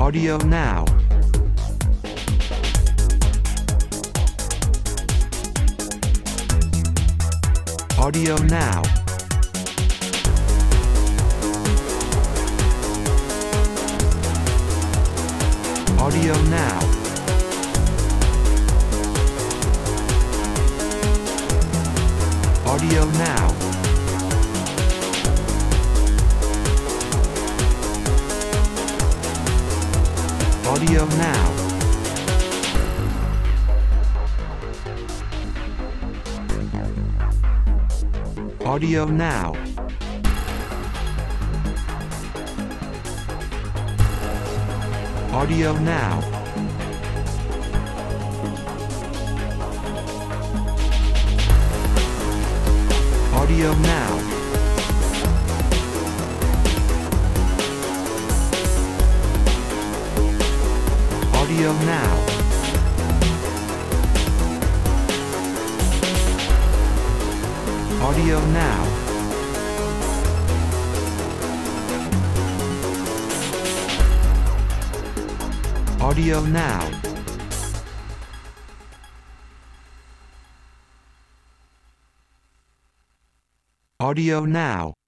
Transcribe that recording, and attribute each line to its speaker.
Speaker 1: Audio now. Audio now. Audio now. Audio now. Audio now. Audio now. Audio now. Audio now. Audio now. Audio now. Audio now. Audio now.